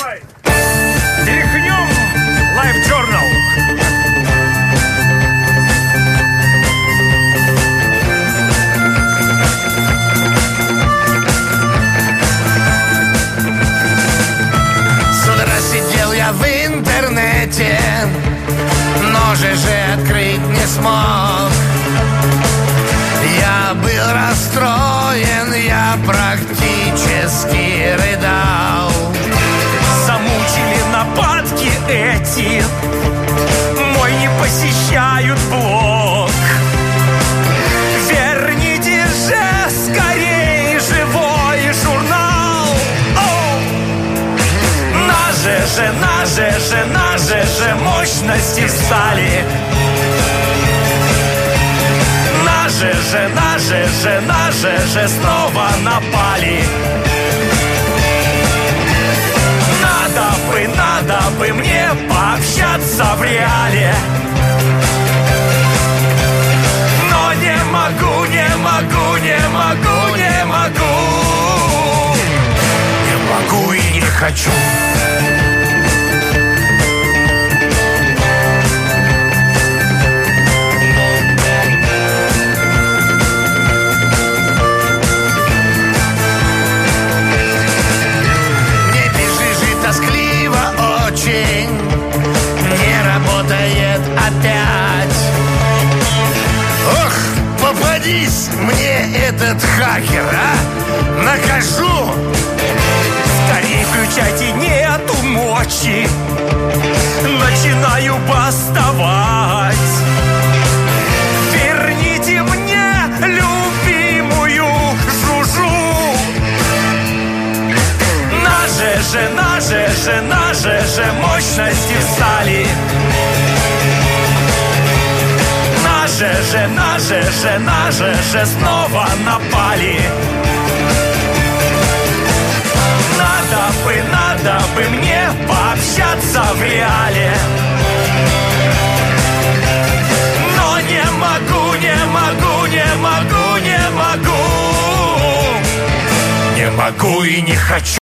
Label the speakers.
Speaker 1: Тряхнем Life Journal.
Speaker 2: С утра сидел я в интернете, но ЖЖ открыть не смог. Я был расстроен, я практически рыдал.
Speaker 1: Замучили нападки эти, мой не посещают блог. Верните же скорее живой журнал. На ЖЖ мощности встали. На ЖЖ снова напали. Надо бы мне пообщаться в реале. Но не могу. Не могу и не хочу. Не работает опять. Ох, попадись мне этот хакер, а! Накажу! Скорей включайте, нету мочи. Начинаю бастовать. Верните мне любимую Жужу. На ЖЖ мощности встали. На ЖЖ снова напали. Надо бы мне пообщаться в реале. Но не могу. Не могу и не хочу.